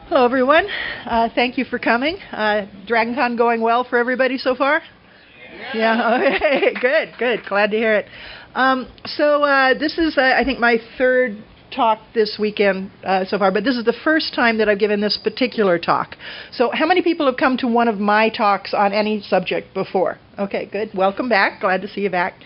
Hello, everyone. Thank you for coming. DragonCon going well for everybody so far? Yeah. Okay. Good. Glad to hear it. This is, I think, my third talk this weekend so far, but this is the first time that I've given this particular talk. So how many people have come to one of my talks on any subject before? Okay, good. Welcome back. Glad to see you back.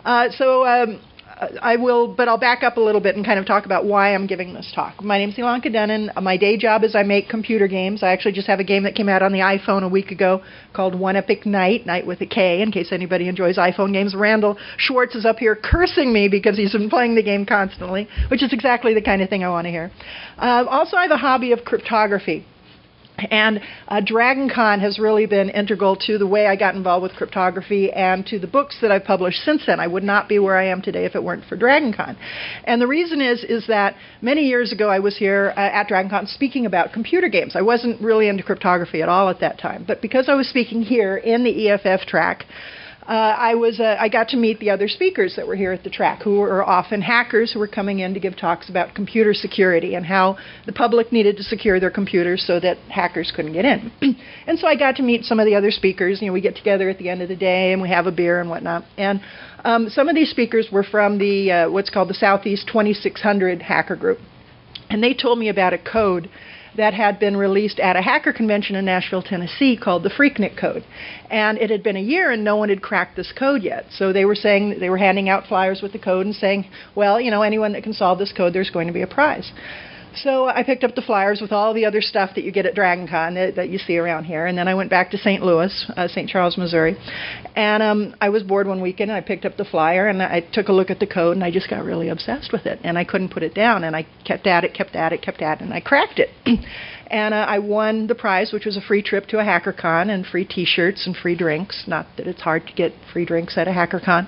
I'll back up a little bit and kind of talk about why I'm giving this talk. My name's Ilanka Denon. My day job is I make computer games. I actually just have a game that came out on the iPhone a week ago called One Epic Night, Night with a K, in case anybody enjoys iPhone games. Randall Schwartz is up here cursing me because he's been playing the game constantly, which is exactly the kind of thing I want to hear. Also, I have a hobby of cryptography. And DragonCon has really been integral to the way I got involved with cryptography and to the books that I've published since then. I would not be where I am today if it weren't for DragonCon. And the reason is that many years ago I was here at DragonCon speaking about computer games. I wasn't really into cryptography at all at that time. But because I was speaking here in the EFF track, I got to meet the other speakers that were here at the track, who were often hackers who were coming in to give talks about computer security and how the public needed to secure their computers so that hackers couldn't get in. And so I got to meet some of the other speakers. You know, we get together at the end of the day and we have a beer and whatnot. And some of these speakers were from the what's called the Southeast 2600 hacker group. And they told me about a code that had been released at a hacker convention in Nashville, Tennessee called the Freaknik code. And it had been a year and no one had cracked this code yet. So they were saying, they were handing out flyers with the code and saying, well, you know, anyone that can solve this code, there's going to be a prize. So I picked up the flyers with all the other stuff that you get at DragonCon that you see around here. And then I went back to St. Louis, St. Charles, Missouri. And I was bored one weekend, and I picked up the flyer, and I took a look at the code, and I just got really obsessed with it. And I couldn't put it down, and I kept at it, and I cracked it. And I won the prize, which was a free trip to a HackerCon and free T-shirts and free drinks. Not that it's hard to get free drinks at a HackerCon.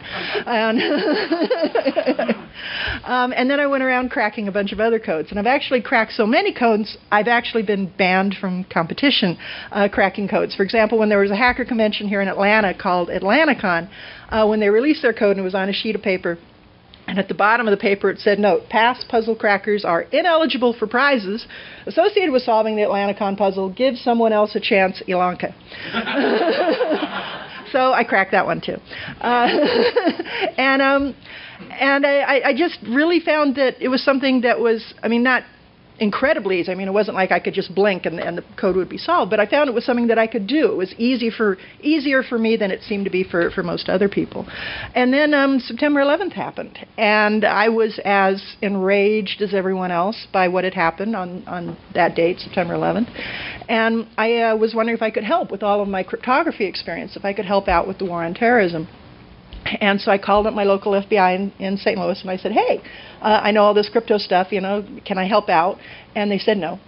And then I went around cracking a bunch of other codes. And I've actually cracked so many codes, I've actually been banned from competition cracking codes. For example, when there was a hacker convention here in Atlanta called AtlantaCon, when they released their code and it was on a sheet of paper, and at the bottom of the paper it said, note, past puzzle crackers are ineligible for prizes associated with solving the AtlantaCon puzzle. Give someone else a chance, Ilanka. So I cracked that one too. And I just really found that it was something that was, I mean, not incredibly easy. I mean, it wasn't like I could just blink and the code would be solved, but I found it was something that I could do. It was easier for me than it seemed to be for most other people. And then September 11th happened, and I was as enraged as everyone else by what had happened on that date, September 11th. And I was wondering if I could help with all of my cryptography experience, if I could help out with the war on terrorism. And so I called up my local FBI in St. Louis, and I said, hey, I know all this crypto stuff, you know, can I help out? And they said no.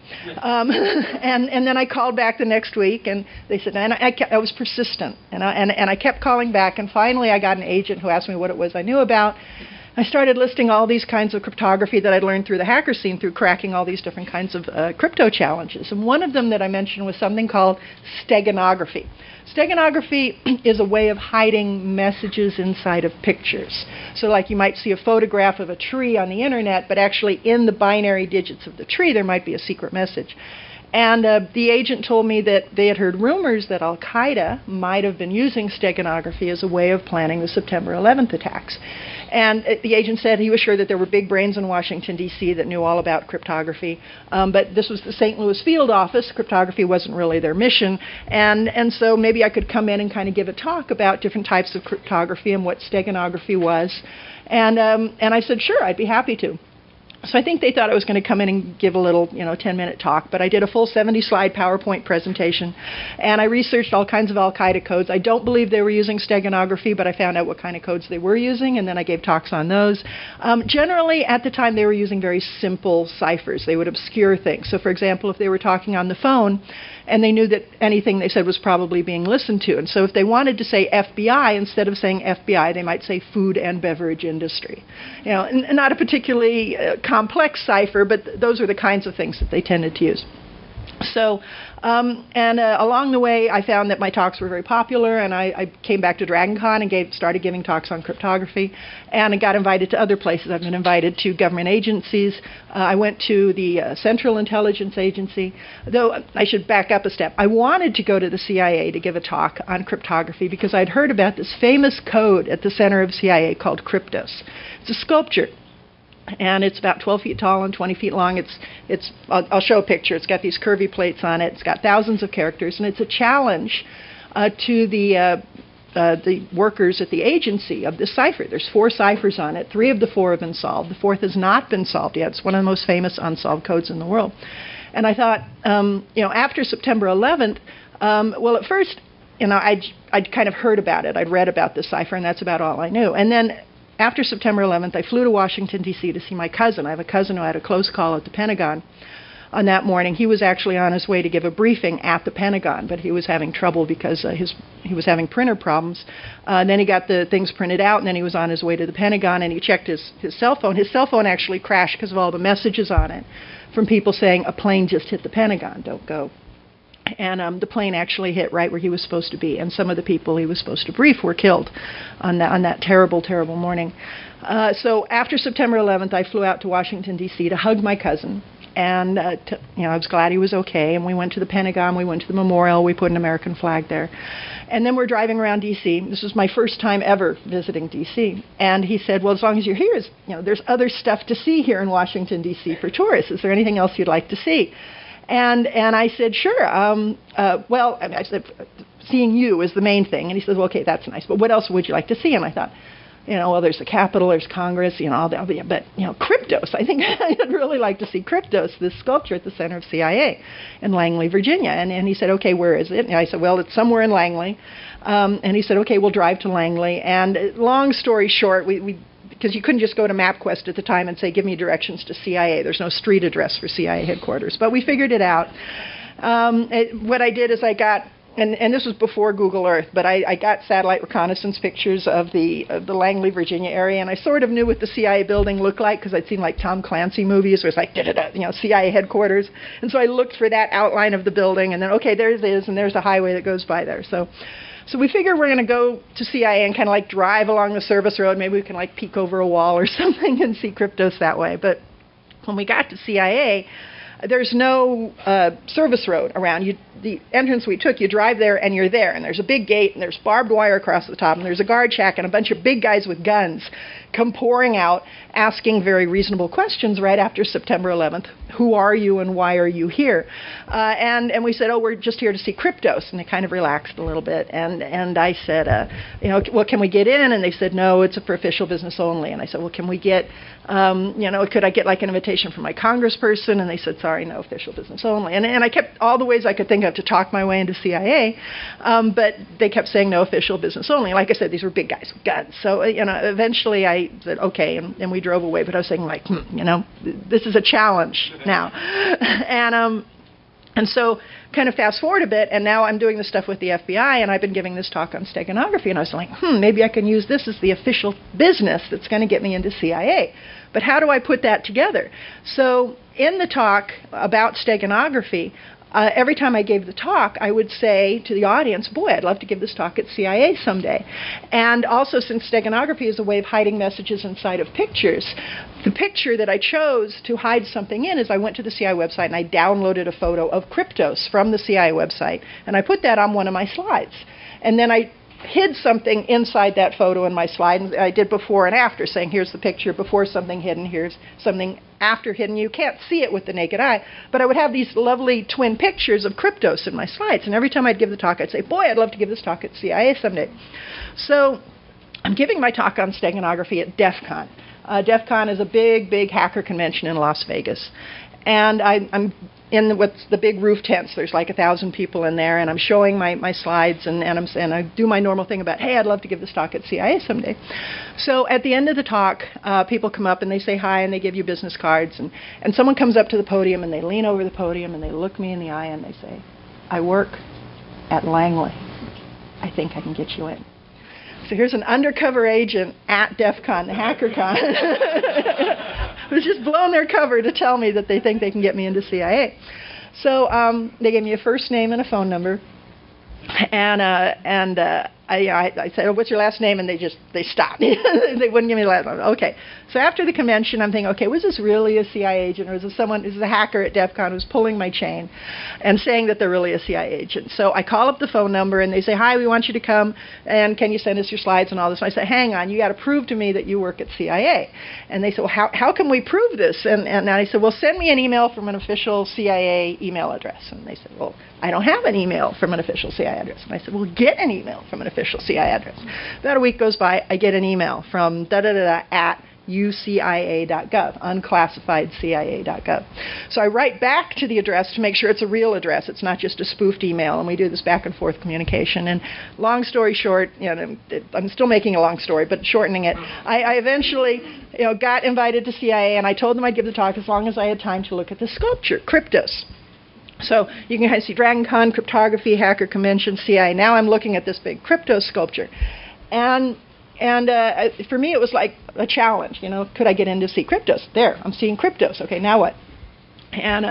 And then I called back the next week, and they said, and I was persistent, and I kept calling back, and finally I got an agent who asked me what it was I knew about. I started listing all these kinds of cryptography that I'd learned through the hacker scene, through cracking all these different kinds of crypto challenges. And one of them that I mentioned was something called steganography. Steganography is a way of hiding messages inside of pictures. So like you might see a photograph of a tree on the internet, but actually in the binary digits of the tree there might be a secret message. And the agent told me that they had heard rumors that Al-Qaeda might have been using steganography as a way of planning the September 11th attacks. And the agent said he was sure that there were big brains in Washington, D.C. that knew all about cryptography. But this was the St. Louis field office. Cryptography wasn't really their mission. And so maybe I could come in and kind of give a talk about different types of cryptography and what steganography was. And I said, sure, I'd be happy to. So I think they thought I was going to come in and give a little, 10-minute talk, but I did a full 70-slide PowerPoint presentation, and I researched all kinds of Al-Qaeda codes. I don't believe they were using steganography, but I found out what kind of codes they were using, and then I gave talks on those. Generally, at the time, they were using very simple ciphers. They would obscure things. So, for example, if they were talking on the phone, and they knew that anything they said was probably being listened to. And so if they wanted to say FBI, instead of saying FBI, they might say food and beverage industry. And not a particularly complex cipher, but those are the kinds of things that they tended to use. So, along the way, I found that my talks were very popular, and I came back to DragonCon and started giving talks on cryptography, and I got invited to other places. I've been invited to government agencies. I went to the Central Intelligence Agency, though I should back up a step. I wanted to go to the CIA to give a talk on cryptography because I'd heard about this famous code at the center of CIA called Kryptos. It's a sculpture. And it's about 12 feet tall and 20 feet long. I'll show a picture. It's got these curvy plates on it. It's got thousands of characters, and it's a challenge to the workers at the agency of this cipher. There's 4 ciphers on it. 3 of the 4 have been solved. The 4th has not been solved yet. It's one of the most famous unsolved codes in the world. And I thought, after September 11th, well, at first, I'd kind of heard about it. I'd read about this cipher, and that's about all I knew. And then after September 11th, I flew to Washington, D.C. to see my cousin. I have a cousin who had a close call at the Pentagon on that morning. He was actually on his way to give a briefing at the Pentagon, but he was having trouble because he was having printer problems. Then he got the things printed out, and then he was on his way to the Pentagon, and he checked his cell phone. His cell phone actually crashed because of all the messages on it from people saying, a plane just hit the Pentagon, don't go. And the plane actually hit right where he was supposed to be, and some of the people he was supposed to brief were killed on that terrible, terrible morning. So after September 11th, I flew out to Washington, D.C. to hug my cousin, and I was glad he was okay. And we went to the Pentagon, we went to the memorial, we put an American flag there. And then we're driving around D.C. This was my first time ever visiting D.C. And he said, well, as long as you're here, there's other stuff to see here in Washington, D.C. for tourists. Is there anything else you'd like to see? And I said, sure. I said, seeing you is the main thing. And he said, well, okay, that's nice. But what else would you like to see? And I thought, well, there's the Capitol, there's Congress, all that. But, Kryptos, I think I'd really like to see Kryptos, this sculpture at the center of CIA in Langley, Virginia. And he said, okay, where is it? And I said, well, it's somewhere in Langley. And he said, okay, we'll drive to Langley. And long story short, because you couldn't just go to MapQuest at the time and say, give me directions to CIA. There's no street address for CIA headquarters. But we figured it out. What I did is I got, and this was before Google Earth, but I got satellite reconnaissance pictures of the Langley, Virginia area, and I sort of knew what the CIA building looked like because I'd seen like Tom Clancy movies where it's like, CIA headquarters. And so I looked for that outline of the building, and then, okay, there it is, and there's a highway that goes by there. So we figured we're going to go to CIA and kind of like drive along the service road. Maybe we can like peek over a wall or something and see Kryptos that way. But when we got to CIA, there's no service road around. The entrance we took, you drive there and you're there. And there's a big gate and there's barbed wire across the top. And there's a guard shack and a bunch of big guys with guns come pouring out, asking very reasonable questions right after September 11th. Who are you and why are you here? And we said, we're just here to see Kryptos. And they kind of relaxed a little bit. And I said, well, can we get in? And they said, no, it's for official business only. And I said, well, can we get, could I get like an invitation from my congressperson? And they said, sorry, no, official business only. And I kept all the ways I could think of to talk my way into CIA, but they kept saying no, official business only. Like I said, these were big guys with guns. So, eventually I said, okay, and we drove away. But I was saying, like, this is a challenge now. And so kind of fast forward a bit, and now I'm doing this stuff with the FBI, and I've been giving this talk on steganography, and I was like, maybe I can use this as the official business that's going to get me into CIA. But how do I put that together? So in the talk about steganography, every time I gave the talk, I would say to the audience, boy, I'd love to give this talk at CIA someday. And also, since steganography is a way of hiding messages inside of pictures, the picture that I chose to hide something in is I went to the CIA website and I downloaded a photo of Kryptos from the CIA website, and I put that on one of my slides. And then I hid something inside that photo in my slide, and I did before and after, saying here's the picture before something hidden, here's something after hidden. You can't see it with the naked eye, but I would have these lovely twin pictures of Kryptos in my slides, and every time I'd give the talk, I'd say, boy, I'd love to give this talk at CIA someday. So I'm giving my talk on steganography at DEF CON. DEF CON is a big, big hacker convention in Las Vegas, and I'm in what's the big roof tents. There's like 1,000 people in there, and I'm showing my slides, and I do my normal thing about, hey, I'd love to give this talk at CIA someday. So at the end of the talk, people come up and they say hi, and they give you business cards, and someone comes up to the podium, and they lean over the podium, and they look me in the eye, and they say, I work at Langley. I think I can get you in. So here's an undercover agent at DEF CON, the HackerCon, who's just blown their cover to tell me that they think they can get me into CIA. So they gave me a first name and a phone number, and I said, oh, what's your last name? And they stopped. They wouldn't give me the last name. Okay. So after the convention, I'm thinking, okay, was this really a CIA agent, or is this a hacker at DEF CON who's pulling my chain and saying that they're really a CIA agent? So I call up the phone number, and they say, hi, we want you to come, and can you send us your slides and all this? And I say, hang on, you got to prove to me that you work at CIA. And they said, well, how can we prove this? And I said, well, send me an email from an official CIA email address. And they said, well, I don't have an email from an official CIA address. And I said, well, get an email from an official CIA address. About a week goes by, I get an email from da-da-da-da at ucia.gov, unclassifiedcia.gov. So I write back to the address to make sure it's a real address. It's not just a spoofed email, and we do this back and forth communication. And long story short, I'm still making a long story, but shortening it, I eventually got invited to CIA, and I told them I'd give the talk as long as I had time to look at the sculpture, Kryptos. So you can kind of see Dragon Con, cryptography, hacker convention, CIA. Now I'm looking at this big Kryptos sculpture. And for me, it was like a challenge. Could I get in to see Kryptos? There, I'm seeing Kryptos. Okay, now what? And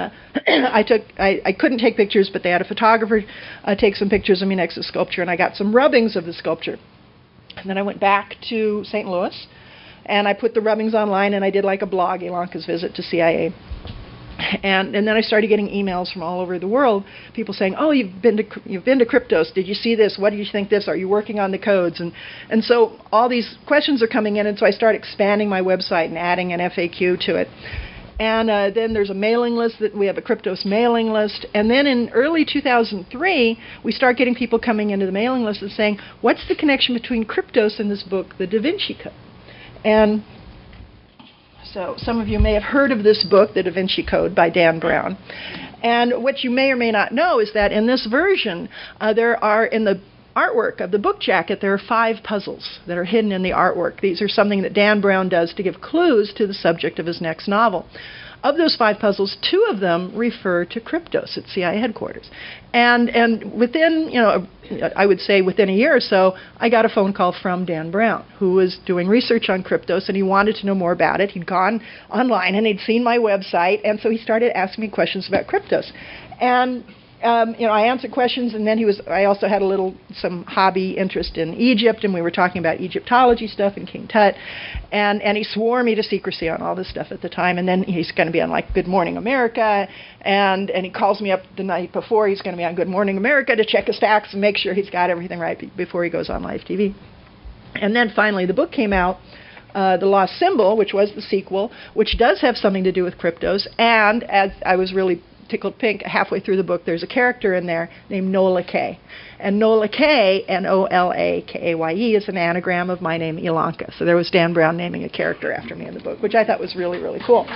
I couldn't take pictures, but they had a photographer take some pictures of me next to the sculpture, and I got some rubbings of the sculpture. And then I went back to St. Louis, and I put the rubbings online, and I did like a blog, Ilanka's Visit to CIA. And then I started getting emails from all over the world, people saying, "Oh, you've been to Kryptos. Did you see this? What do you think this? Are you working on the codes?" And so all these questions are coming in, and so I start expanding my website and adding an FAQ to it. And then there's a mailing list that we have a Kryptos mailing list. And then in early 2003, we start getting people coming into the mailing list and saying, "What's the connection between Kryptos and this book, The Da Vinci Code?" And so some of you may have heard of this book, The Da Vinci Code by Dan Brown. And what you may or may not know is that in this version, there are, in the artwork of the book jacket, there are 5 puzzles that are hidden in the artwork. These are something that Dan Brown does to give clues to the subject of his next novel. Of those 5 puzzles, 2 of them refer to Kryptos at CIA headquarters. And within, I would say within a year or so, I got a phone call from Dan Brown, who was doing research on Kryptos, and he wanted to know more about it. He'd gone online, and he'd seen my website, and so he started asking me questions about Kryptos. And I answered questions, and then I also had some hobby interest in Egypt, and we were talking about Egyptology stuff and King Tut, and he swore me to secrecy on all this stuff at the time, and then he's going to be on, like, Good Morning America, and he calls me up the night before he's going to be on Good Morning America to check his facts and make sure he's got everything right before he goes on live TV. And then finally the book came out, The Lost Symbol, which was the sequel, which does have something to do with Kryptos, and as I was really tickled pink, halfway through the book, there's a character in there named Nola Kaye. And Nola Kaye, Nolakaye, is an anagram of my name, Ilanka. So there was Dan Brown naming a character after me in the book, which I thought was really, really cool.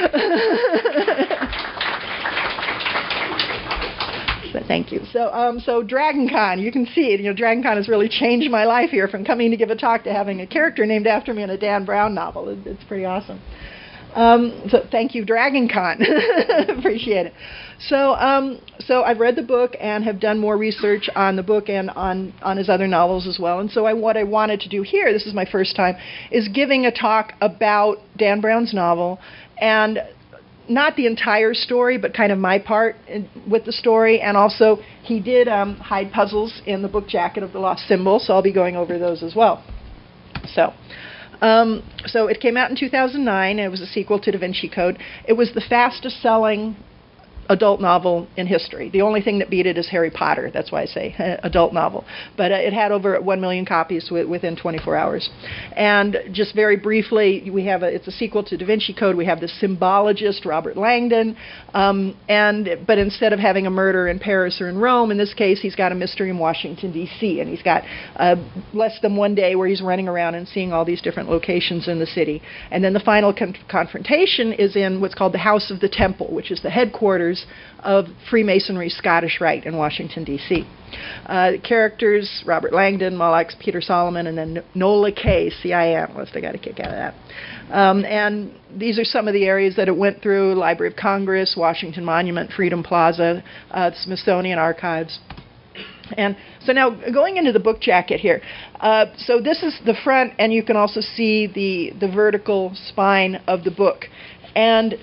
Thank you. So Dragon Con, you can see it. Dragon Con has really changed my life here, from coming to give a talk to having a character named after me in a Dan Brown novel. It's pretty awesome. So thank you, Dragon Con. Appreciate it. So I've read the book and have done more research on the book and on his other novels as well. And so what I wanted to do here, this is my first time, is giving a talk about Dan Brown's novel, and not the entire story, but kind of my part with the story. And also, he did hide puzzles in the book jacket of The Lost Symbol, so I'll be going over those as well. So it came out in 2009. It was a sequel to Da Vinci Code. It was the fastest selling adult novel in history. The only thing that beat it is Harry Potter. That's why I say adult novel. But it had over 1 million copies within 24 hours. And just very briefly, it's a sequel to Da Vinci Code. We have the symbologist, Robert Langdon. But instead of having a murder in Paris or in Rome, in this case, he's got a mystery in Washington, D.C. And he's got less than one day where he's running around and seeing all these different locations in the city. And then the final confrontation is in what's called the House of the Temple, which is the headquarters of Freemasonry Scottish Rite in Washington, D.C. The characters, Robert Langdon, Mollux, Peter Solomon, and then Nola Kaye, CIA analyst. I got a kick out of that. And these are some of the areas that it went through: Library of Congress, Washington Monument, Freedom Plaza, Smithsonian Archives. And so now going into the book jacket here. So this is the front, and you can also see the vertical spine of the book. And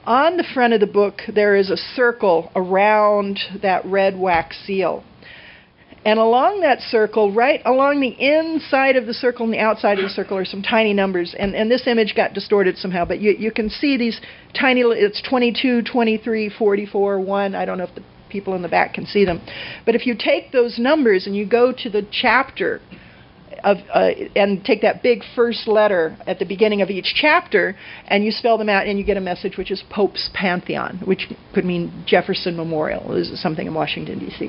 On the front of the book, there is a circle around that red wax seal. And along that circle, right along the inside of the circle and the outside of the circle are some tiny numbers. And this image got distorted somehow, but you can see these tiny, it's 22, 23, 44, 1. I don't know if the people in the back can see them. But if you take those numbers and you go to the chapter of and take that big first letter at the beginning of each chapter and you spell them out and you get a message which is Pope's Pantheon, which could mean Jefferson Memorial. This is something in Washington, D.C.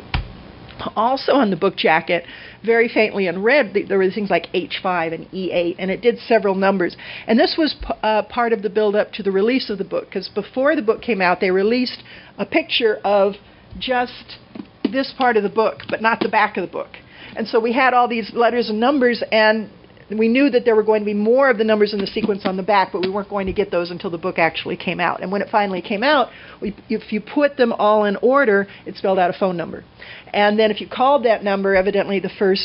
Also on the book jacket, very faintly in red, there were things like H5 and E8, and it did several numbers. And this was part of the build-up to the release of the book, because before the book came out, they released a picture of just this part of the book, but not the back of the book. And so we had all these letters and numbers, and we knew that there were going to be more of the numbers in the sequence on the back, but we weren't going to get those until the book actually came out. And when it finally came out, if you put them all in order, it spelled out a phone number. And then if you called that number, evidently the first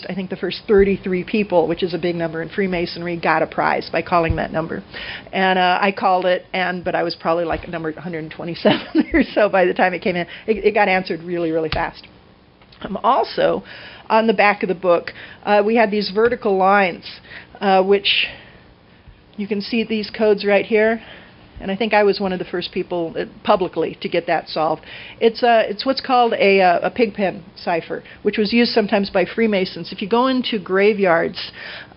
33 people, which is a big number in Freemasonry, got a prize by calling that number. And I called it, but I was probably like number 127 or so by the time it came in. It got answered really, really fast. Also, on the back of the book, we had these vertical lines, which you can see these codes right here. And I think I was one of the first people publicly to get that solved. It's what's called a pigpen cipher, which was used sometimes by Freemasons. If you go into graveyards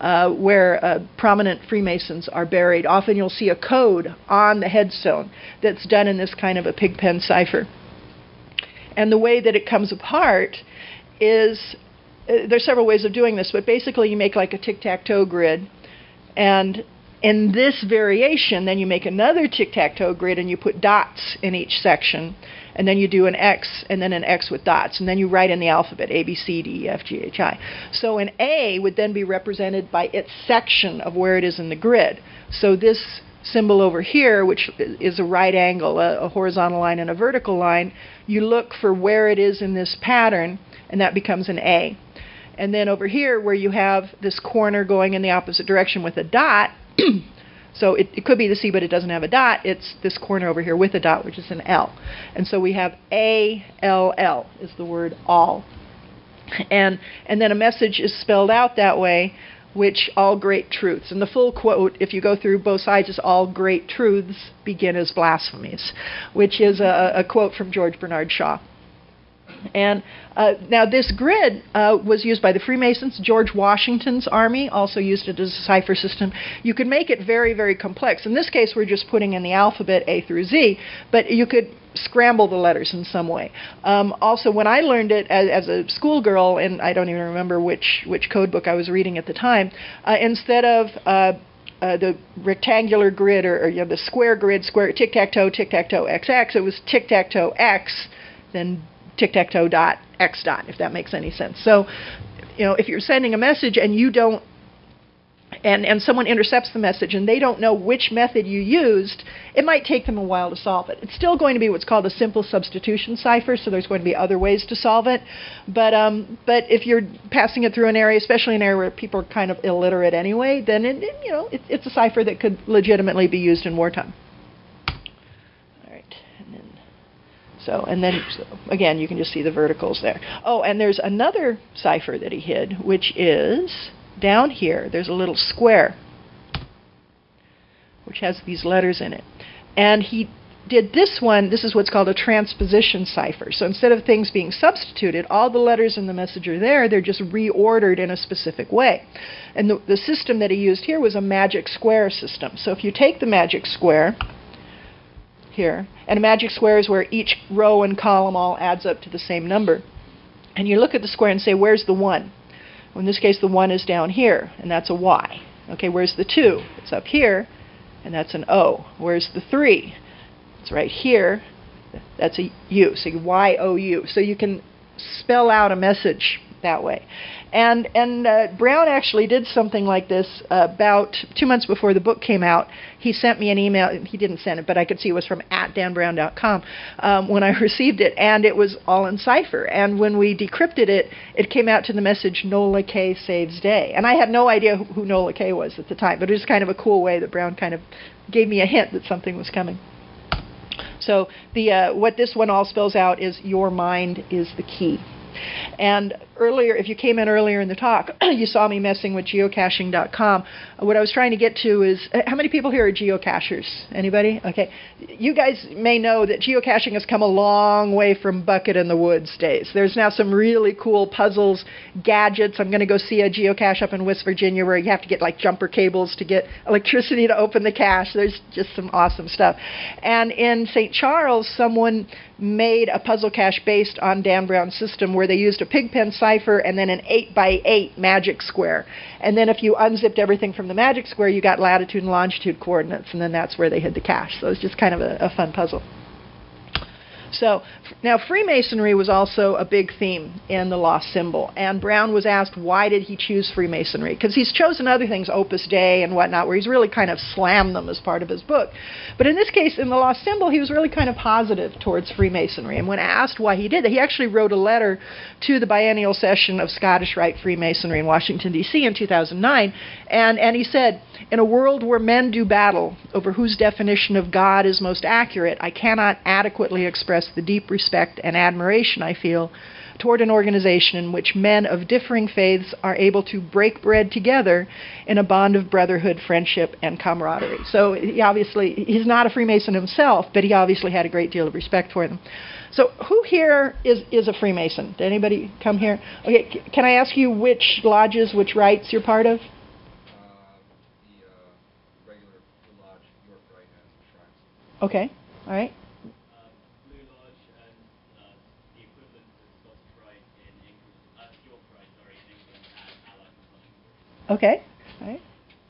where prominent Freemasons are buried, often you'll see a code on the headstone that's done in this kind of a pigpen cipher. And the way that it comes apart is, there's several ways of doing this, but basically you make like a tic-tac-toe grid, and in this variation, then you make another tic-tac-toe grid and you put dots in each section, and then you do an X and then an X with dots, and then you write in the alphabet, A, B, C, D, E, F, G, H, I. So an A would then be represented by its section of where it is in the grid. So this symbol over here, which is a right angle, a horizontal line and a vertical line, you look for where it is in this pattern, and that becomes an A. And then over here, where you have this corner going in the opposite direction with a dot, so it could be the C, but it doesn't have a dot, it's this corner over here with a dot, which is an L. And so we have A-L-L is the word all. And then a message is spelled out that way, which all great truths. And the full quote, if you go through both sides, is all great truths begin as blasphemies, which is a quote from George Bernard Shaw. And now this grid was used by the Freemasons. George Washington's army also used it as a cipher system. You could make it very, very complex. In this case, we're just putting in the alphabet A through Z, but you could scramble the letters in some way. Also, when I learned it as a schoolgirl, and I don't even remember which code book I was reading at the time, instead of the rectangular grid or the square grid, square tic-tac-toe, tic-tac-toe, XX, it was tic-tac-toe X, then tic-tac-toe dot X dot, if that makes any sense. So, if you're sending a message and you don't, and someone intercepts the message and they don't know which method you used, it might take them a while to solve it. It's still going to be what's called a simple substitution cipher, so there's going to be other ways to solve it. But if you're passing it through an area, especially an area where people are kind of illiterate anyway, then it's a cipher that could legitimately be used in wartime. So again, you can just see the verticals there. Oh, and there's another cipher that he hid, which is down here. There's a little square, which has these letters in it. And he did this one. This is what's called a transposition cipher. So instead of things being substituted, all the letters in the message are there. They're just reordered in a specific way. And the system that he used here was a magic square system. So if you take the magic square here, and a magic square is where each row and column all adds up to the same number. And you look at the square and say, where's the 1? Well, in this case, the 1 is down here, and that's a Y. Okay, where's the 2? It's up here, and that's an O. Where's the 3? It's right here. That's a U, so Y-O-U. So you can spell out a message that way. And Brown actually did something like this about 2 months before the book came out. He sent me an email. He didn't send it, but I could see it was from @danbrown.com when I received it, and it was all in cipher. And when we decrypted it, it came out to the message, Nola K saves day. And I had no idea who Nola K was at the time, but it was kind of a cool way that Brown kind of gave me a hint that something was coming. So what this one all spells out is your mind is the key. And earlier, if you came in earlier in the talk, you saw me messing with geocaching.com. What I was trying to get to is, how many people here are geocachers? Anybody? Okay. You guys may know that geocaching has come a long way from Bucket in the Woods days. There's now some really cool puzzles, gadgets. I'm going to go see a geocache up in West Virginia where you have to get like jumper cables to get electricity to open the cache. There's just some awesome stuff. And in St. Charles, someone made a puzzle cache based on Dan Brown's system where they used a Pigpen cipher and then an 8x8 magic square. And then if you unzipped everything from the magic square, you got latitude and longitude coordinates, and then that's where they hid the cache. So it's just kind of a fun puzzle. So now Freemasonry was also a big theme in The Lost Symbol, and Brown was asked why did he choose Freemasonry, because he's chosen other things, Opus Dei and whatnot, where he's really kind of slammed them as part of his book. But in this case, in The Lost Symbol, he was really kind of positive towards Freemasonry, and when asked why he did that, he actually wrote a letter to the biennial session of Scottish Rite Freemasonry in Washington, D.C. in 2009, and he said, in a world where men do battle over whose definition of God is most accurate, I cannot adequately express the deep respect and admiration I feel toward an organization in which men of differing faiths are able to break bread together in a bond of brotherhood, friendship, and camaraderie. So he's not a Freemason himself, but he obviously had a great deal of respect for them. So who here is a Freemason? Did anybody come here? Okay, can I ask you which lodges, which rites you're part of? Okay, all right. Blue Lodge and the equivalent to Scottish Rite in England, York Rite, sorry, in England, and Allied Republic. Okay, all right.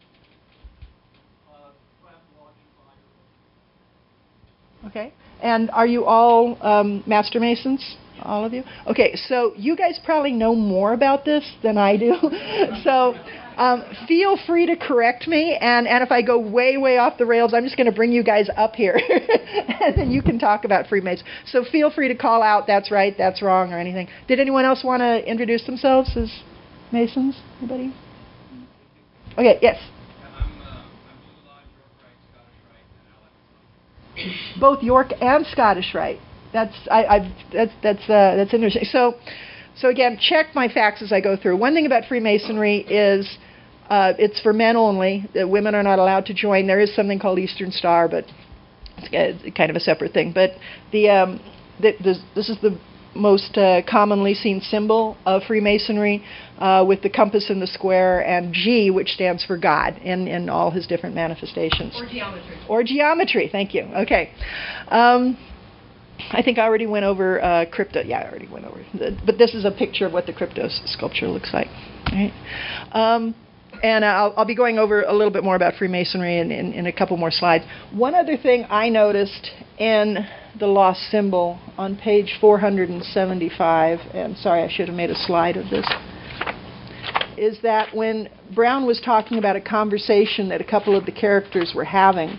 Okay, and are you all Master Masons? All of you? Okay, so you guys probably know more about this than I do. So feel free to correct me, and if I go way, way off the rails, I'm just going to bring you guys up here, and then you can talk about Freemasons. So feel free to call out, that's right, that's wrong, or anything. Did anyone else want to introduce themselves as Masons? Anybody? Okay, yes? I'm Blue Lodge, York Rite, Scottish Rite, and Allied Republic. Both York and Scottish Rite. That's interesting. So again, check my facts as I go through. One thing about Freemasonry is it's for men only. The women are not allowed to join. There is something called Eastern Star, but it's kind of a separate thing. But this is the most commonly seen symbol of Freemasonry, with the compass and the square, and G, which stands for God in all his different manifestations. Or geometry. Or geometry. Thank you. Okay. I think I already went over crypto. Yeah, I already went over. But this is a picture of what the crypto sculpture looks like. Right? And I'll be going over a little bit more about Freemasonry in a couple more slides. One other thing I noticed in The Lost Symbol on page 475, and sorry, I should have made a slide of this, is that when Brown was talking about a conversation that a couple of the characters were having,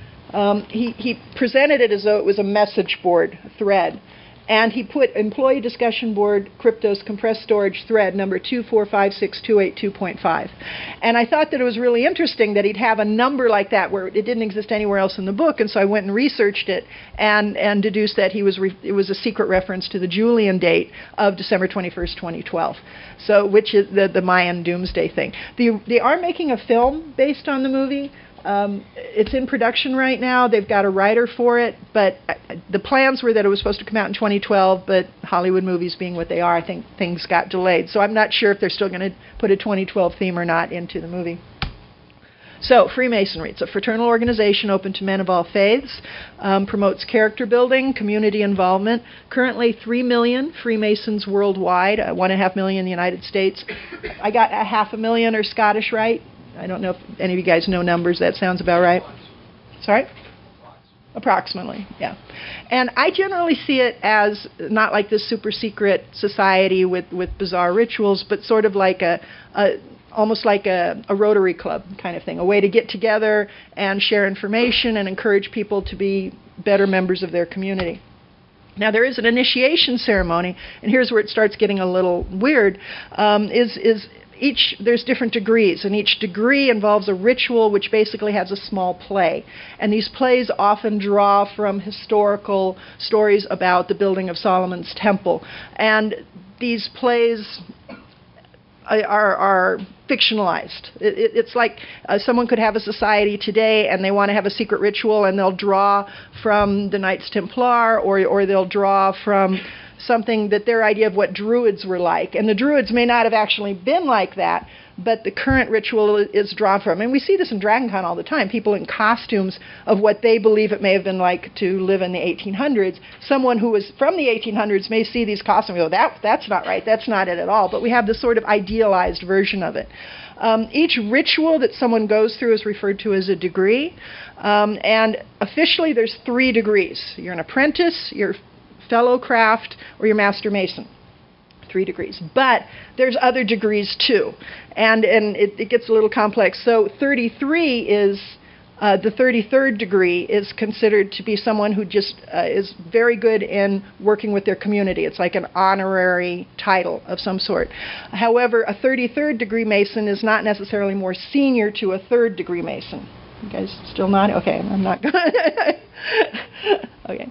he presented it as though it was a message board thread. And he put employee discussion board cryptos compressed storage thread number 2456282.5. And I thought that it was really interesting that he'd have a number like that where it didn't exist anywhere else in the book. And so I went and researched it and deduced that it was a secret reference to the Julian date of December 21st, 2012. So, which is the Mayan doomsday thing. They are making a film based on the movie. It's in production right now. They've got a writer for it, but the plans were that it was supposed to come out in 2012, but Hollywood movies being what they are, I think things got delayed. So I'm not sure if they're still going to put a 2012 theme or not into the movie. So, Freemasonry. It's a fraternal organization open to men of all faiths, promotes character building, community involvement. Currently, 3 million Freemasons worldwide, 1.5 million in the United States. I got 500,000 are Scottish Rite. I don't know if any of you guys know numbers. That sounds about right. Sorry? Approximately, yeah. And I generally see it as not like this super secret society with bizarre rituals, but sort of like almost like a Rotary Club kind of thing, a way to get together and share information and encourage people to be better members of their community. Now, there is an initiation ceremony, and here's where it starts getting a little weird, is there's different degrees, and each degree involves a ritual which basically has a small play. And these plays often draw from historical stories about the building of Solomon's temple. And these plays are fictionalized. It's like someone could have a society today and they want to have a secret ritual, and they'll draw from the Knights Templar, or they'll draw from something that their idea of what Druids were like. And the Druids may not have actually been like that, but the current ritual is drawn from. And we see this in DragonCon all the time, people in costumes of what they believe it may have been like to live in the 1800s. Someone who was from the 1800s may see these costumes and go, that's not right, that's not it at all. But we have this sort of idealized version of it. Each ritual that someone goes through is referred to as a degree. And officially there's 3 degrees. You're an apprentice, you're fellow craft, or your master mason. 3 degrees. But there's other degrees too. And it gets a little complex. So 33 is, the 33rd degree is considered to be someone who just is very good in working with their community. It's like an honorary title of some sort. However, a 33rd degree mason is not necessarily more senior to a 3rd degree mason. You guys still not? Okay, I'm not going to. Okay.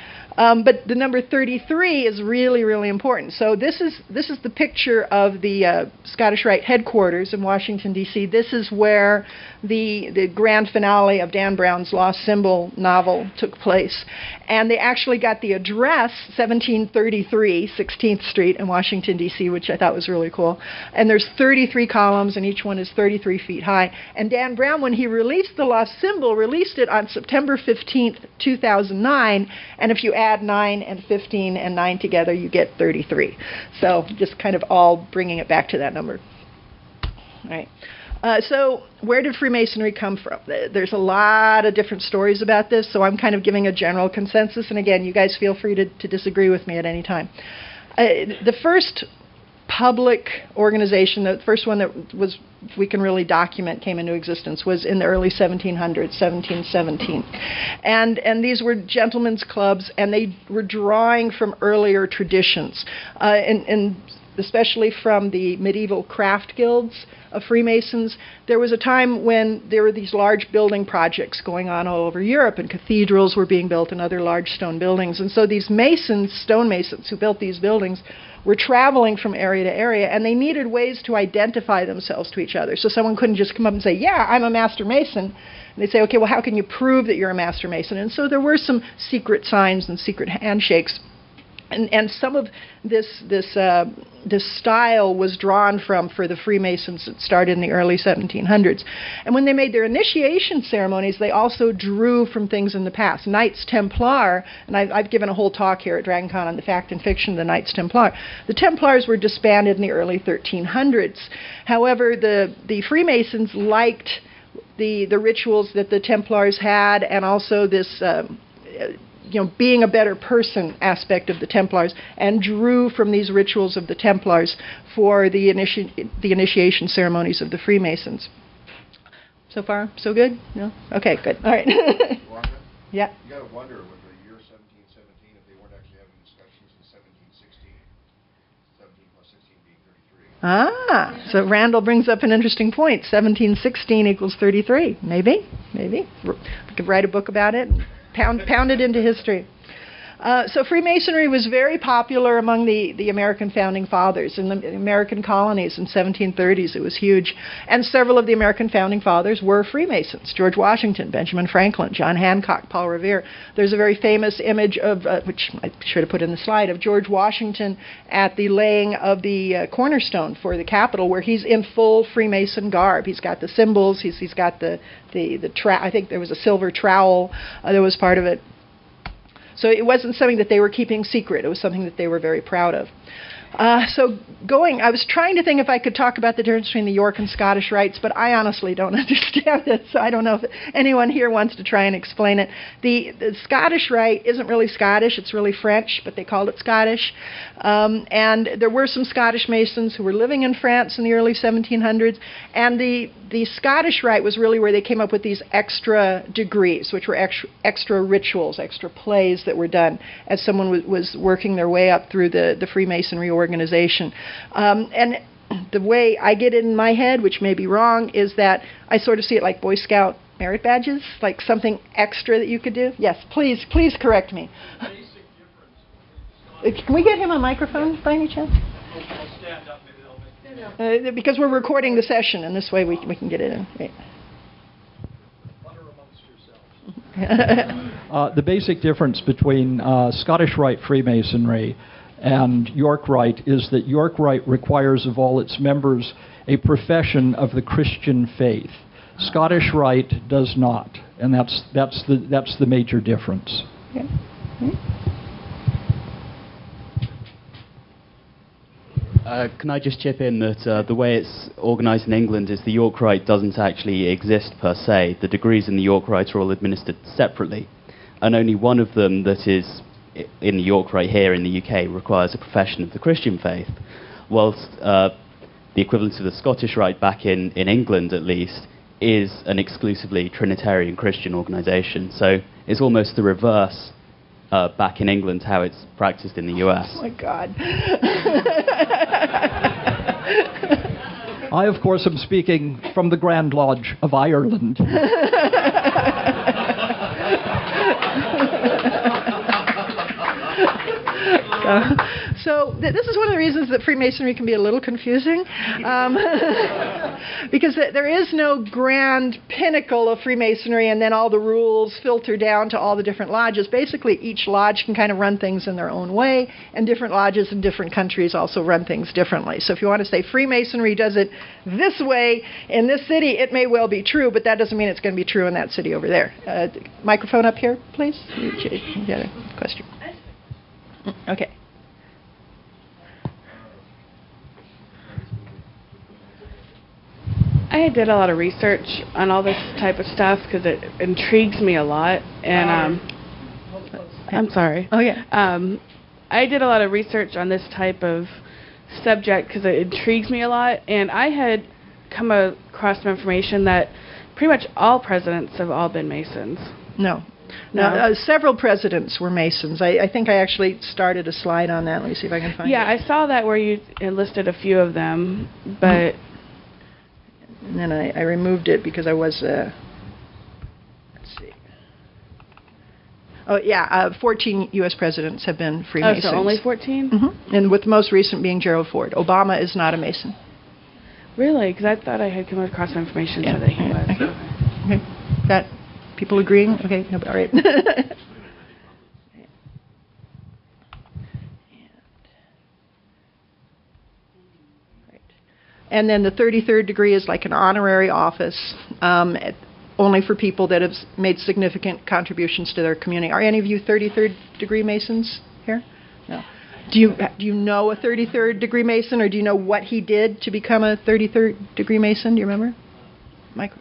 But the number 33 is really, really important. So this is the picture of the Scottish Rite headquarters in Washington, D.C. This is where the grand finale of Dan Brown's Lost Symbol novel took place. And they actually got the address, 1733 16th Street in Washington, D.C., which I thought was really cool. And there's 33 columns, and each one is 33 feet high. And Dan Brown, when he released The Lost Symbol, released it on September 15th, 2009. And if you add 9 and 15 and 9 together, you get 33. So just kind of all bringing it back to that number. All right. So where did Freemasonry come from? There's a lot of different stories about this, so I'm kind of giving a general consensus. And again, you guys feel free to disagree with me at any time. The first public organization, the first one that we can really document came into existence, was in the early 1700s, 1717. And these were gentlemen's clubs, and they were drawing from earlier traditions, and especially from the medieval craft guilds of Freemasons. There was a time when there were these large building projects going on all over Europe, and cathedrals were being built and other large stone buildings. And so these masons, stonemasons who built these buildings, were traveling from area to area, and they needed ways to identify themselves to each other. So someone couldn't just come up and say, yeah, I'm a master mason. And they'd say, okay, well, how can you prove that you're a master mason? And so there were some secret signs and secret handshakes. And some of this style was drawn for the Freemasons that started in the early 1700s. And when they made their initiation ceremonies, they also drew from things in the past. Knights Templar, and I've given a whole talk here at DragonCon on the fact and fiction of the Knights Templar. The Templars were disbanded in the early 1300s. However, the Freemasons liked the rituals that the Templars had, and also this being a better person aspect of the Templars, and drew from these rituals of the Templars for the initiation ceremonies of the Freemasons. So far, so good? No? Okay, good. All right. Wanda, Yeah. you got to wonder with the year 1717 if they weren't actually having discussions in 1716, 17 plus 16 being 33. So Randall brings up an interesting point. 1716 equals 33. Maybe. We could write a book about it and pound it into history. So Freemasonry was very popular among the American founding fathers in the American colonies in 1730s. It was huge. And several of the American founding fathers were Freemasons. George Washington, Benjamin Franklin, John Hancock, Paul Revere. There's a very famous image of, which I should have put in the slide, of George Washington at the laying of the cornerstone for the Capitol, where he's in full Freemason garb. He's got the symbols. He's got the I think there was a silver trowel that was part of it. So it wasn't something that they were keeping secret. It was something that they were very proud of. I was trying to think if I could talk about the difference between the York and Scottish rites, but I honestly don't understand it, so I don't know if anyone here wants to try and explain it. The Scottish rite isn't really Scottish, it's really French, but they called it Scottish. And there were some Scottish Masons who were living in France in the early 1700s, and the Scottish rite was really where they came up with these extra degrees, which were extra rituals, extra plays that were done as someone was working their way up through the Freemasonry organization. And the way I get it in my head, which may be wrong, is that I sort of see it like Boy Scout merit badges, like something extra that you could do. Yes, please correct me. Can we get him a microphone by any chance? I'll stand up, maybe they'll make Because we're recording the session, and this way we can get it in. Right. butter amongst yourselves. The basic difference between Scottish Rite Freemasonry and York Rite is that York Rite requires of all its members a profession of the Christian faith. Scottish Rite does not, and that's the major difference. Okay. Can I just chip in that the way it's organised in England is the York Rite doesn't actually exist per se. The degrees in the York Rite are all administered separately, and only one of them that is in the York Rite here in the UK requires a profession of the Christian faith, whilst the equivalent of the Scottish Rite back in England at least is an exclusively Trinitarian Christian organisation. So it's almost the reverse back in England how it's practiced in the US. Oh my God. I, of course, am speaking from the Grand Lodge of Ireland. So this is one of the reasons that Freemasonry can be a little confusing, because there is no grand pinnacle of Freemasonry and then all the rules filter down to all the different lodges. Basically, each lodge can kind of run things in their own way, and different lodges in different countries also run things differently. So if you want to say Freemasonry does it this way in this city, it may well be true, but that doesn't mean it's going to be true in that city over there. Microphone up here, please. You got a question? Okay. I did a lot of research on all this type of stuff because it intrigues me a lot, and I'm sorry. Oh yeah. I did a lot of research on this type of subject because it intrigues me a lot, and I had come across some information that pretty much all presidents have all been Masons. No. No. Several presidents were Masons. I think I actually started a slide on that. Let me see if I can find it. Yeah, I saw that where you listed a few of them, but... And then I removed it because I was, let's see. Oh, yeah, 14 U.S. presidents have been Freemasons. Oh, so only 14? Mm-hmm. And with the most recent being Gerald Ford. Obama is not a Mason. Really? Because I thought I had come across some information so that he was. Okay. That, people agreeing? Okay, no, all right. And then the 33rd degree is like an honorary office, only for people that have made significant contributions to their community. Are any of you 33rd degree Masons here? No. Do you know a 33rd degree Mason, or do you know what he did to become a 33rd degree Mason? Do you remember? Mike?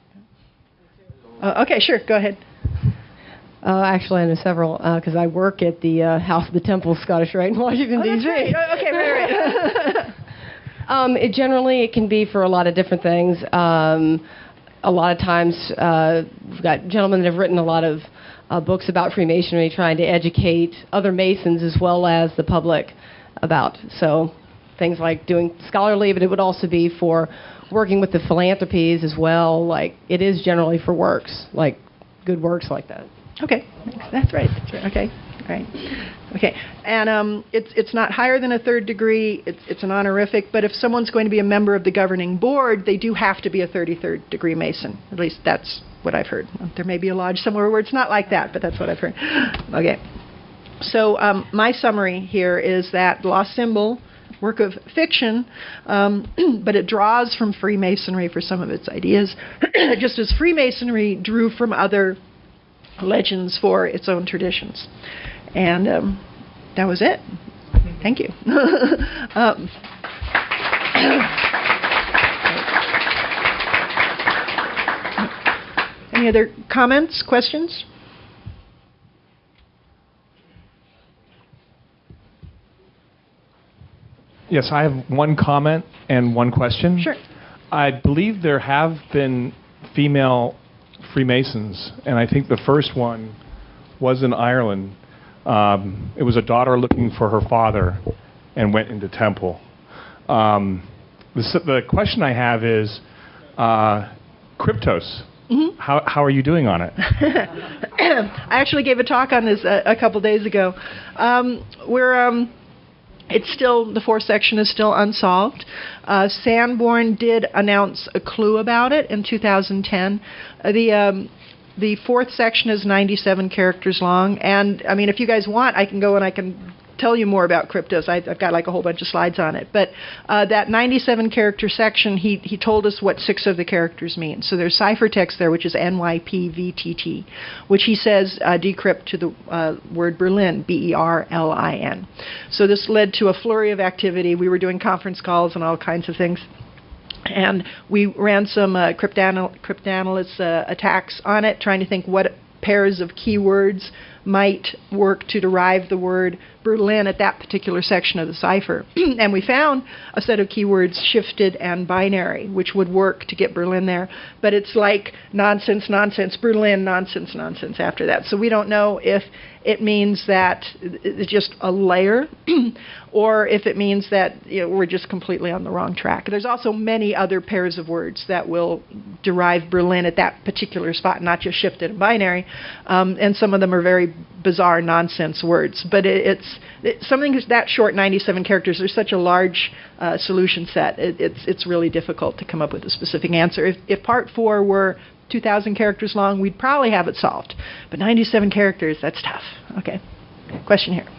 Okay, sure. Go ahead. Actually, I know several because I work at the House of the Temple Scottish Rite in Washington, D.C. Right. Okay, right. It can be for a lot of different things. A lot of times, we've got gentlemen that have written a lot of books about Freemasonry, trying to educate other Masons as well as the public about. So things like doing scholarly, but it would also be for working with the philanthropies as well. Like it is generally for works, like good works like that. Okay, that's right. Okay, right. Okay, and it's not higher than a third degree. It's an honorific. But if someone's going to be a member of the governing board, they do have to be a 33rd degree Mason. At least that's what I've heard. There may be a lodge somewhere where it's not like that, but that's what I've heard. Okay. So my summary here is that Lost Symbol, work of fiction, but it draws from Freemasonry for some of its ideas, just as Freemasonry drew from other legends for its own traditions. And that was it. Thank you. Any other comments, questions? Yes, I have one comment and one question. Sure. I believe there have been female Freemasons, and I think the first one was in Ireland. It was a daughter looking for her father and went into temple. the question I have is Kryptos. Mm-hmm. How are you doing on it? I actually gave a talk on this a couple days ago. It's still, the fourth section is still unsolved. Sanborn did announce a clue about it in 2010. The fourth section is 97 characters long, and I mean, if you guys want, I can go and I can tell you more about Kryptos. I've got like a whole bunch of slides on it. But that 97 character section, he told us what 6 of the characters mean. So there's ciphertext there, which is NYPVTT, which he says decrypt to the word Berlin, Berlin. So this led to a flurry of activity. We were doing conference calls and all kinds of things. And we ran some cryptanalysis attacks on it, trying to think what pairs of keywords might work to derive the word Berlin at that particular section of the cipher. And we found a set of keywords, shifted and binary, which would work to get Berlin there. But it's like nonsense, nonsense, Berlin, nonsense, nonsense after that. So we don't know if it means that it's just a layer or if it means that we're just completely on the wrong track. There's also many other pairs of words that will derive Berlin at that particular spot, not just shifted and binary. And some of them are very bizarre nonsense words. But it's something that short, 97 characters. There's such a large solution set. It's really difficult to come up with a specific answer. If part 4 were 2,000 characters long, we'd probably have it solved. But 97 characters, that's tough. Okay. Question here.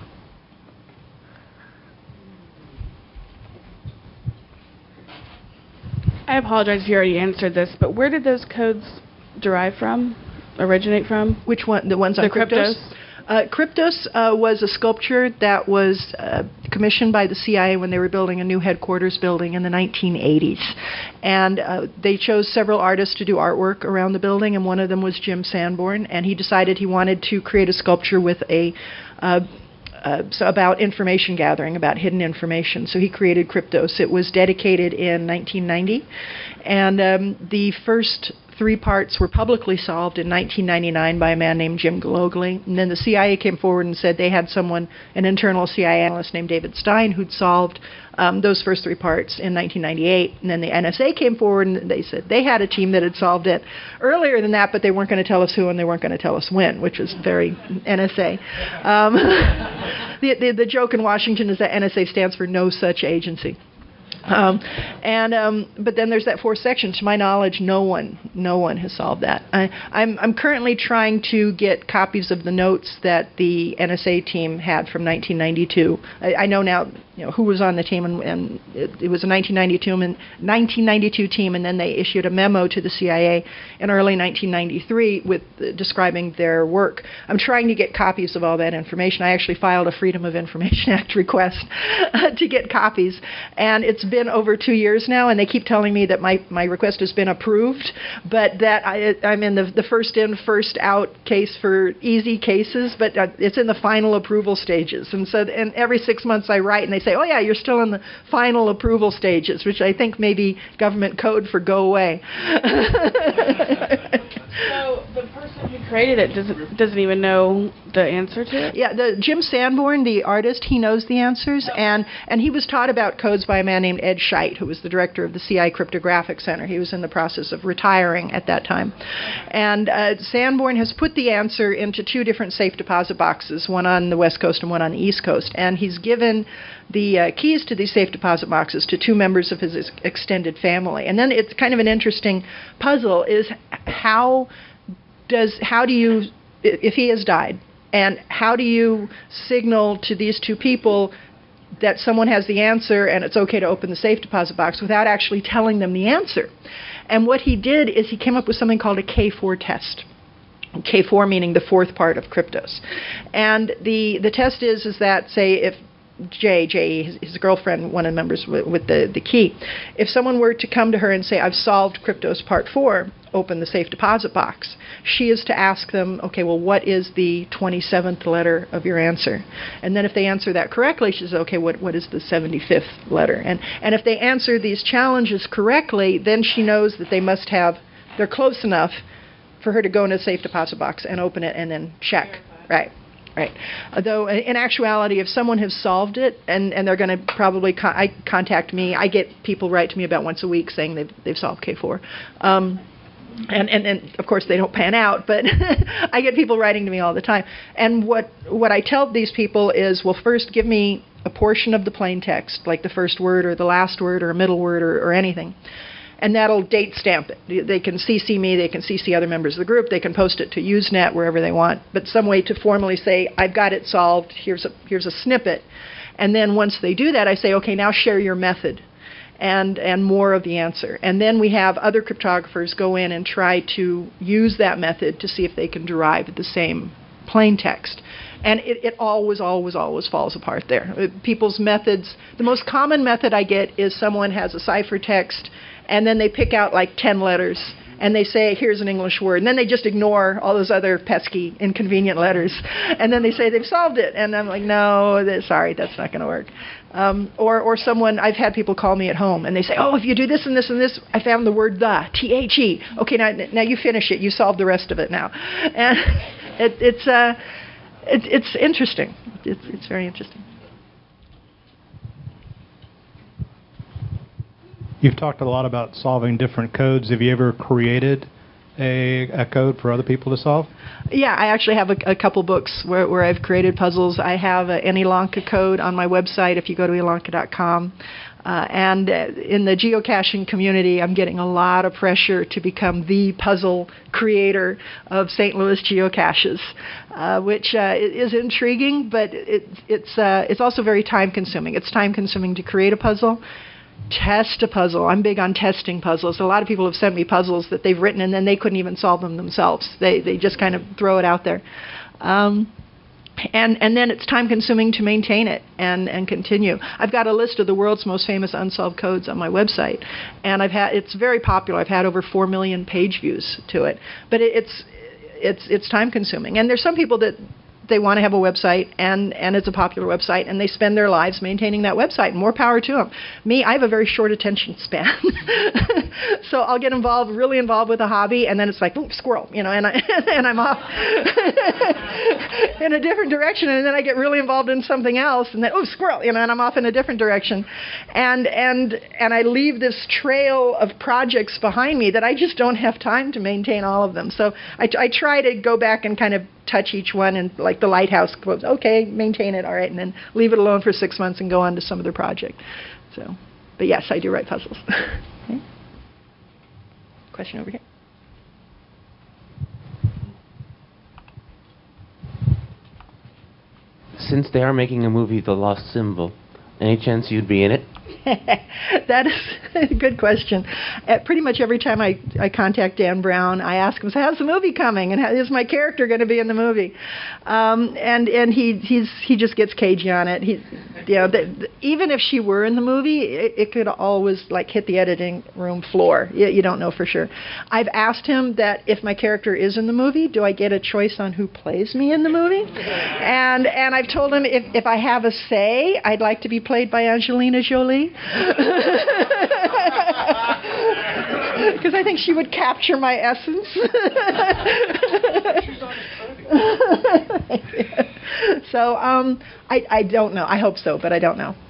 I apologize if you already answered this, but where did those codes originate from? Which one? The ones on Kryptos? Kryptos was a sculpture that was commissioned by the CIA when they were building a new headquarters building in the 1980s. And they chose several artists to do artwork around the building, and one of them was Jim Sanborn. And he decided he wanted to create a sculpture with about information gathering, about hidden information. So he created Kryptos. It was dedicated in 1990. And the first 3 parts were publicly solved in 1999 by a man named Jim Galogly. And then the CIA came forward and said they had an internal CIA analyst named David Stein, who'd solved those first 3 parts in 1998. And then the NSA came forward and they said they had a team that had solved it earlier than that, but they weren't going to tell us who and they weren't going to tell us when, which was very NSA. The joke in Washington is that NSA stands for no such agency. But then there's that 4th section. To my knowledge, no one has solved that. I'm currently trying to get copies of the notes that the NSA team had from 1992. I know now who was on the team, and it was a 1992 team, and then they issued a memo to the CIA in early 1993 with describing their work. I'm trying to get copies of all that information. I actually filed a Freedom of Information Act request to get copies, and it's been over 2 years now, and they keep telling me that my request has been approved, but that I'm in the first in, first out case for easy cases, but it's in the final approval stages. And every 6 months I write, and they say, oh yeah, you're still in the final approval stages, which I think may be government code for go away. So the person who created it doesn't even know the answer to it? Yeah, Jim Sanborn, the artist, he knows the answers, and he was taught about codes by a man named Ed Scheidt, who was the director of the CIA Cryptographic Center. He was in the process of retiring at that time. And Sanborn has put the answer into 2 different safe deposit boxes, one on the West Coast and one on the East Coast. And he's given the keys to these safe deposit boxes to 2 members of his extended family. And then it's kind of an interesting puzzle is how do you, if he has died, and how do you signal to these 2 people that someone has the answer and it's okay to open the safe deposit box without actually telling them the answer? And what he did is he came up with something called a K4 test. K4 meaning the 4th part of Kryptos. And the test is that, say, if J.E., his girlfriend, one of the members with the key, if someone were to come to her and say, I've solved Kryptos Part 4, open the safe deposit box, she is to ask them, okay, well, what is the 27th letter of your answer? And then if they answer that correctly, she says, okay, what is the 75th letter? And if they answer these challenges correctly, then she knows that they're close enough for her to go in a safe deposit box and open it and then check. Right. Right. Though, in actuality, if someone has solved it and they're going to probably contact me, I get people write to me about once a week saying they've solved K4. And of course they don't pan out, but I get people writing to me all the time. And what I tell these people is, well, first give me a portion of the plain text, like the first word or the last word or a middle word or anything. And that'll date stamp it. They can CC me, they can CC other members of the group, they can post it to Usenet, wherever they want, but some way to formally say, I've got it solved, here's a snippet. And then once they do that, I say, okay, now share your method and more of the answer. And then we have other cryptographers go in and try to use that method to see if they can derive the same plain text. And it always falls apart there. People's methods, the most common method I get is someone has a ciphertext, and then they pick out like 10 letters, and they say, here's an English word. And then they just ignore all those other pesky, inconvenient letters. And then they say they've solved it. And I'm like, no, sorry, that's not going to work. Or someone, I've had people call me at home, and they say, oh, if you do this and this and this, I found the word the, T-H-E. Okay, now you finish it. You solved the rest of it now. And it's interesting. It's very interesting. You've talked a lot about solving different codes. Have you ever created a code for other people to solve? Yeah, I actually have a couple books where I've created puzzles. I have an Ilanka code on my website if you go to ilanka.com. And in the geocaching community, I'm getting a lot of pressure to become the puzzle creator of St. Louis geocaches, which is intriguing, but it's also very time-consuming. It's time-consuming to create a puzzle. Test a puzzle. I'm big on testing puzzles. A lot of people have sent me puzzles that they've written and then they couldn't even solve them themselves. They just kind of throw it out there. And then it's time consuming to maintain it and continue. I've got a list of the world's most famous unsolved codes on my website, and it's very popular. I've had over 4 million page views to it. But it's time consuming. And there's some people that they want to have a website, and it's a popular website, and they spend their lives maintaining that website. More power to them. Me, I have a very short attention span. So I'll get really involved with a hobby, and then it's like, ooh, squirrel, and I'm off in a different direction, and then I get really involved in something else, and then, oh, squirrel, and I'm off in a different direction. And I leave this trail of projects behind me that I just don't have time to maintain all of them. So I try to go back and kind of touch each one, and like the Lighthouse quotes, okay, maintain it, all right, and then leave it alone for 6 months and go on to some other project. So, but yes, I do write puzzles. Okay. Question over here. Since they are making a movie, The Lost Symbol, any chance you'd be in it? That is a good question. Pretty much every time I contact Dan Brown, I ask him, so how's the movie coming? And is my character going to be in the movie? And he just gets cagey on it. Even if she were in the movie, it could always like hit the editing room floor. You don't know for sure. I've asked him that if my character is in the movie, do I get a choice on who plays me in the movie? And I've told him if I have a say, I'd like to be played by Angelina Jolie. Because I think she would capture my essence. So I don't know. I hope so, but I don't know.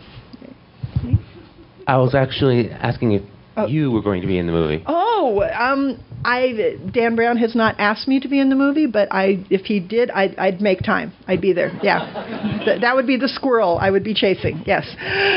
I was actually asking if you were going to be in the movie. Dan Brown has not asked me to be in the movie, but if he did, I'd make time. I'd be there. Yeah, that would be the squirrel I would be chasing. Yes.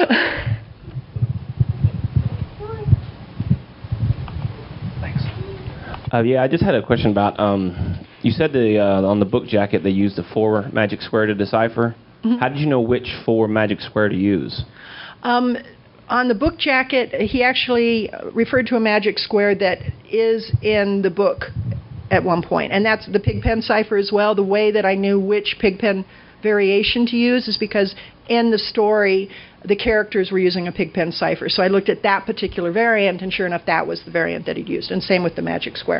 Yeah, I just had a question about, you said on the book jacket they used a 4 magic square to decipher. Mm-hmm. How did you know which 4 magic square to use? On the book jacket, he actually referred to a magic square that is in the book at one point, and that's the Pigpen cipher as well. The way that I knew which Pigpen variation to use is because in the story, the characters were using a Pigpen cipher. So I looked at that particular variant, and sure enough, that was the variant that he'd used. And same with the magic square.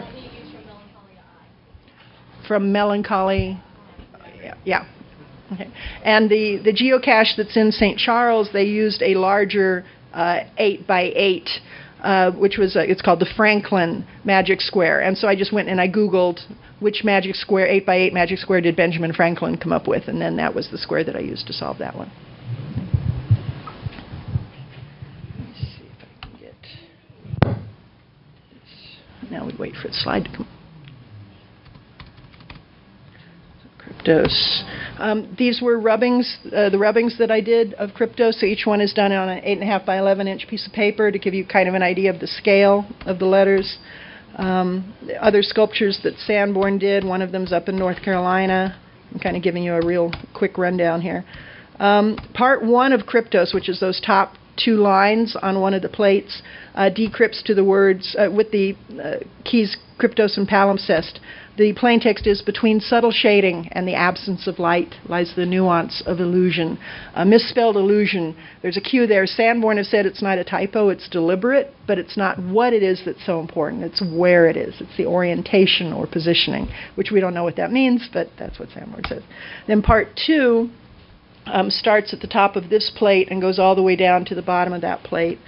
From melancholy, yeah. Okay. And the geocache that's in St. Charles, they used a larger 8x8 which was it's called the Franklin Magic Square. And so I just went and I Googled which magic square, 8x8 magic square, did Benjamin Franklin come up with, and then that was the square that I used to solve that one. Let me see if I can get this. Now we'd wait for the slide to come. Kryptos. These were rubbings, the rubbings that I did of Kryptos. So each one is done on an 8.5 by 11 inch piece of paper to give you kind of an idea of the scale of the letters. Other sculptures that Sanborn did, one of them's up in North Carolina. I'm kind of giving you a real quick rundown here. Part 1 of Kryptos, which is those top 2 lines on one of the plates, decrypts to the words with the keys Kryptos and palimpsest. The plain text is, between subtle shading and the absence of light lies the nuance of illusion. Misspelled illusion. There's a cue there. Sanborn has said it's not a typo, it's deliberate, but it's not what it is that's so important. It's where it is. It's the orientation or positioning, which we don't know what that means, but that's what Sanborn says. Then part 2 starts at the top of this plate and goes all the way down to the bottom of that plate.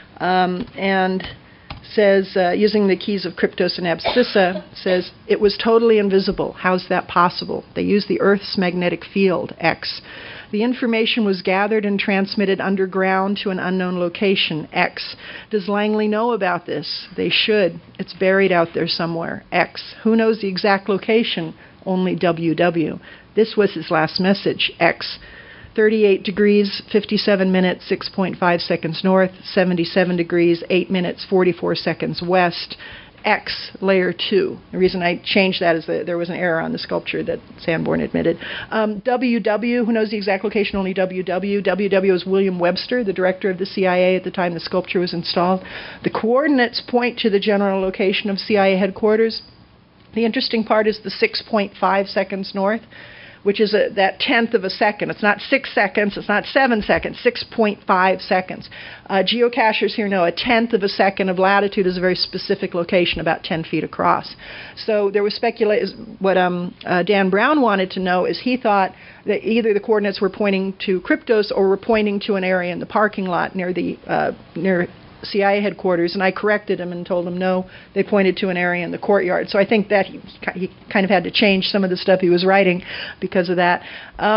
And says, using the keys of Kryptos and abscissa, says, it was totally invisible. How's that possible? They used the Earth's magnetic field, X. The information was gathered and transmitted underground to an unknown location, X. Does Langley know about this? They should. It's buried out there somewhere, X. Who knows the exact location? Only WW. This was his last message, X. 38 degrees, 57 minutes, 6.5 seconds north, 77 degrees, 8 minutes, 44 seconds west, X, layer 2. The reason I changed that is that there was an error on the sculpture that Sanborn admitted. WW, who knows the exact location? Only WW. WW is William Webster, the director of the CIA at the time the sculpture was installed. The coordinates point to the general location of CIA headquarters. The interesting part is the 6.5 seconds north, which is that tenth of a second. It's not 6 seconds, it's not 7 seconds, 6.5 seconds. Geocachers here know a tenth of a second of latitude is a very specific location, about 10 feet across. So there was speculation. What Dan Brown wanted to know is he thought that either the coordinates were pointing to Kryptos or were pointing to an area in the parking lot near the near CIA headquarters, and I corrected him and told him no, they pointed to an area in the courtyard. So I think that he kind of had to change some of the stuff he was writing because of that.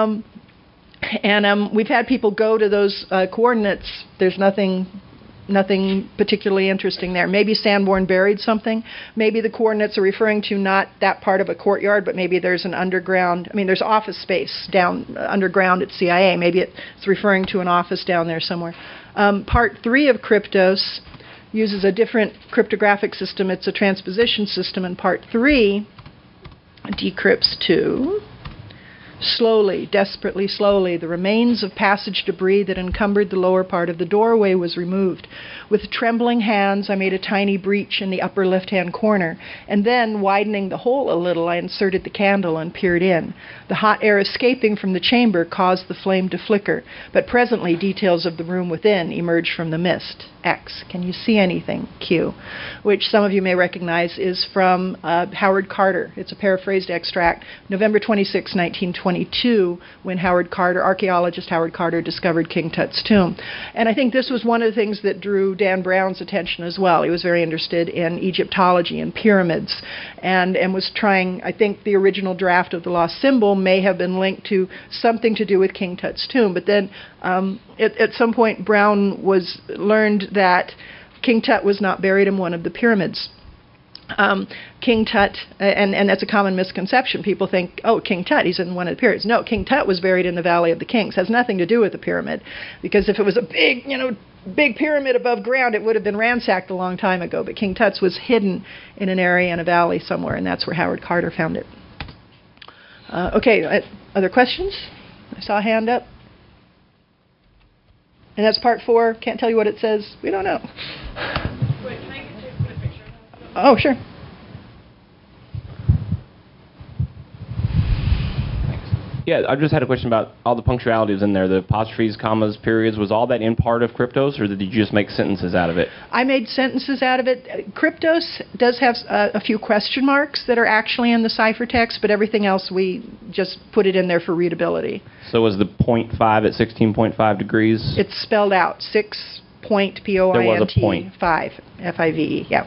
We've had people go to those coordinates. There's nothing particularly interesting there. Maybe Sanborn buried something. Maybe the coordinates are referring to not that part of a courtyard, but maybe there's an underground, there's office space down underground at CIA. Maybe it's referring to an office down there somewhere. Part 3 of Kryptos uses a different cryptographic system. It's a transposition system, and part 3 decrypts to, slowly, desperately slowly, the remains of passage debris that encumbered the lower part of the doorway was removed. With trembling hands, I made a tiny breach in the upper left-hand corner, and then, widening the hole a little, I inserted the candle and peered in. The hot air escaping from the chamber caused the flame to flicker, but presently details of the room within emerged from the mist. X. Can you see anything? Q. Which some of you may recognize is from Howard Carter. It's a paraphrased extract, November 26, 1922, when archaeologist Howard Carter discovered King Tut's tomb. And I think this was one of the things that drew Dan Brown's attention as well. He was very interested in Egyptology and pyramids, and was trying, I think the original draft of the Lost Symbol may have been linked to something to do with King Tut's tomb. But then at some point Brown learned that King Tut was not buried in one of the pyramids. King Tut, and that's a common misconception. People think, oh, King Tut, he's in one of the pyramids. No, King Tut was buried in the Valley of the Kings. It has nothing to do with the pyramid, because if it was a big pyramid above ground, it would have been ransacked a long time ago. But King Tut's was hidden in an area in a valley somewhere, and that's where Howard Carter found it. Okay, other questions? I saw a hand up. And that's part 4. Can't tell you what it says. We don't know. Wait, can I get you to put a picture? Oh, sure. Yeah, I just had a question about all the punctuality was in there, the apostrophes, commas, periods. Was all that in part of Kryptos, or did you just make sentences out of it? I made sentences out of it. Kryptos does have a few question marks that are actually in the ciphertext, but everything else we just put it in there for readability. So was the 0.5 at 16.5 degrees? It's spelled out, 6 point, P-O-I-N-T, There was a point. 5, F-I-V-E, yeah.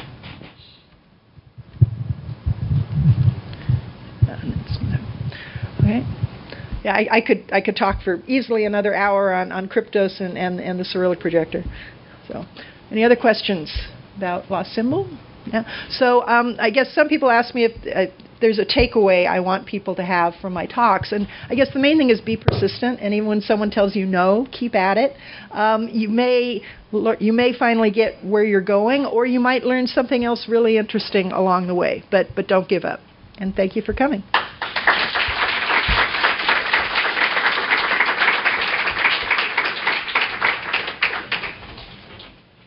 Okay. Yeah, I could talk for easily another hour on Kryptos and the Cyrillic projector. So, any other questions about lost symbol? Yeah. So I guess some people ask me if there's a takeaway I want people to have from my talks, and I guess the main thing is be persistent. And even when someone tells you no, keep at it. You may finally get where you're going, or you might learn something else really interesting along the way. But don't give up. And thank you for coming.